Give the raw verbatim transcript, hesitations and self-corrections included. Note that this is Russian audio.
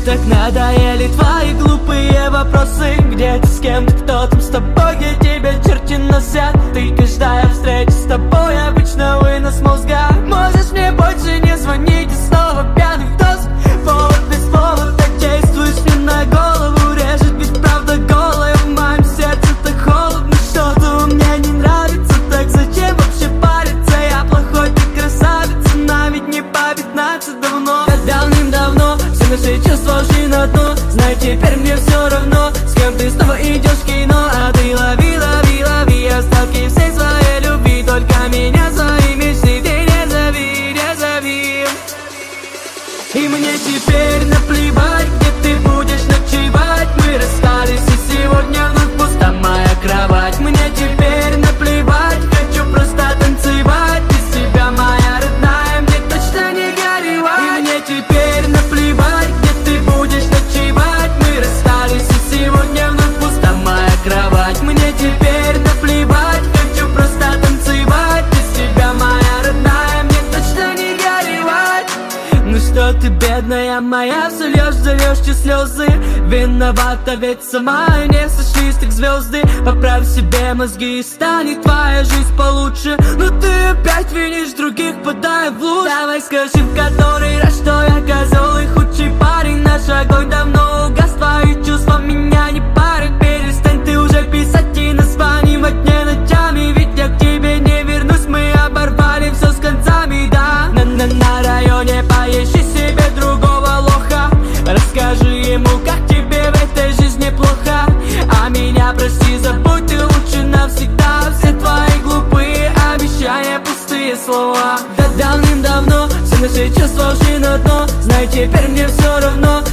так надоели твои глупые вопросы. Где ты, с кем ты, кто там с тобой, где тебя черти носят? Ты каждая встреча с тобой обычно вынос мозга. Можешь мне больше не звонить, и снова пьяных доз. Повод без повода действуешь мне на голову. Режет, ведь правда голая, в моем сердце так холодно. Что-то у меня не нравится, так зачем вообще париться? Я плохой, ты красавица, нам ведь не по пятнадцать давно. Давным-давно все наши чувства ушли на дно. Знаю, теперь мне все равно, с кем ты снова идешь в кино. А ты лови, лови, лови остатки всей своей любви. Только меня своими себе не зови, не зови. И мне теперь наплевать, где ты будешь ночевать. Мы расстались, и сегодня вновь пуста моя кровать. Мне теперь наплевать, хочу просто танцевать. Без тебя, моя родная, мне точно не горевать. И мне теперь наплевать, где ты будешь ночевать. Мы расстались, и сегодня вновь пуста моя кровать. Мне теперь наплевать, хочу просто танцевать. Без тебя, моя родная, мне точно не горевать. Ну что ты, бедная моя, все льешь, зальешь те слезы. Виновата, ведь сама не сошлись так звезды. Поправь себе мозги, и станет твоя жизнь получше. Но ты опять винишь других, подай в луж. Давай скажи в который раз, что я козел и худший парень. Наш огонь давно угас, твои чувства меня не парят. Перестань ты уже писать и названивать мне ночами, ведь я к тебе не вернусь. Мы оборвали все с концами, да. На-на-на районе поищи себе другого лоха. Расскажи ему, как тебе в этой жизни плохо. А меня прости, забудь ты лучше навсегда. Все твои глупые обещания, пустые слова. Да давным-давно все наши чувства ушли на дно. Знаю, теперь мне все равно,